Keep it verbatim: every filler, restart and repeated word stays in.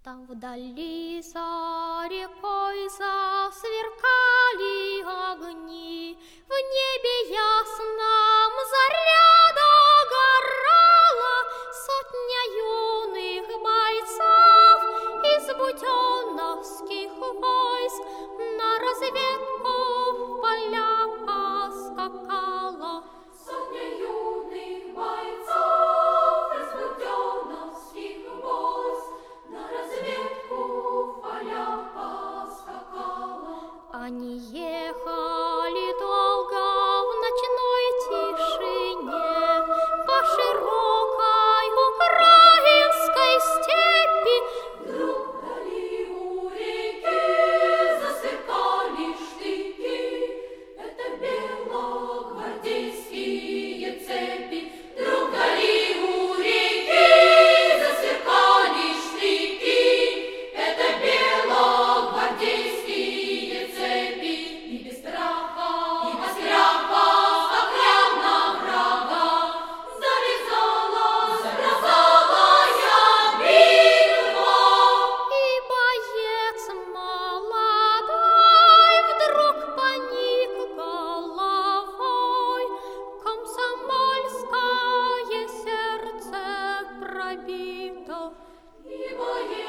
Там вдали за рекой засверкали огни, в небе ясном заря догорала, сотня юных бойцов из буденновских войск на разведку в поля поскакала. Сотня юных бойцов из буденновских войск на разведку в поля поскакала. Они ехали долго в ночной тишине по широкой украинской степи. Вдруг вдали у реки засверкали штыки. Это белогвардейские цепи. Вдруг вдали у реки засверкали штыки. Это белогвардейские цепи. И без страха, и без страха, отряд на врага завязала, завязалась битва. И боец молодой вдруг поник головой, комсомольское сердце пробито. И боец